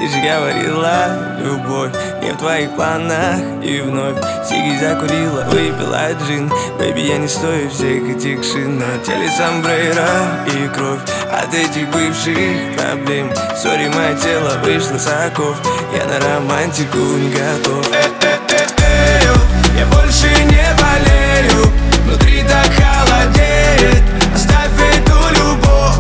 Ты же говорила, любовь не в твоих планах. И вновь сиги закурила, выпила джин. Бэйби, я не стою всех этих шин. На теле сомбреро и кровь от этих бывших проблем. Сори, мое тело вышло с оков. Я на романтику не готов. Я больше не болею, внутри так холодеет. Оставь эту любовь.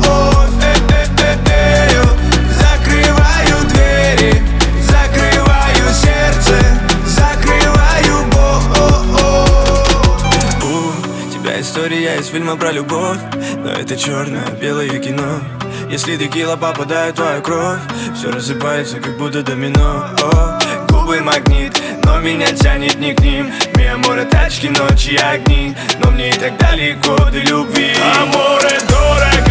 Закрываю двери, закрываю сердце, закрываю боль. У тебя история из фильма про любовь, но это черно-белое кино. Если текила попадает в твою кровь, все рассыпается, как будто домино. Губы магнит, но меня тянет не к ним. Миа море, тачки, ночи, огни, но мне и так далеко до любви. Аморе дорого.